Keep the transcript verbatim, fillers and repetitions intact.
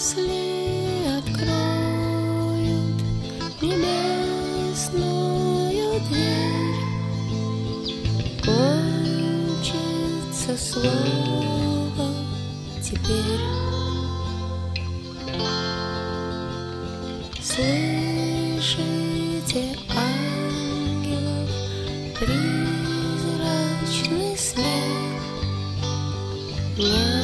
Если откроют небесную дверь, кончится слово теперь. Слышите ангелов призрачный смех? Нет.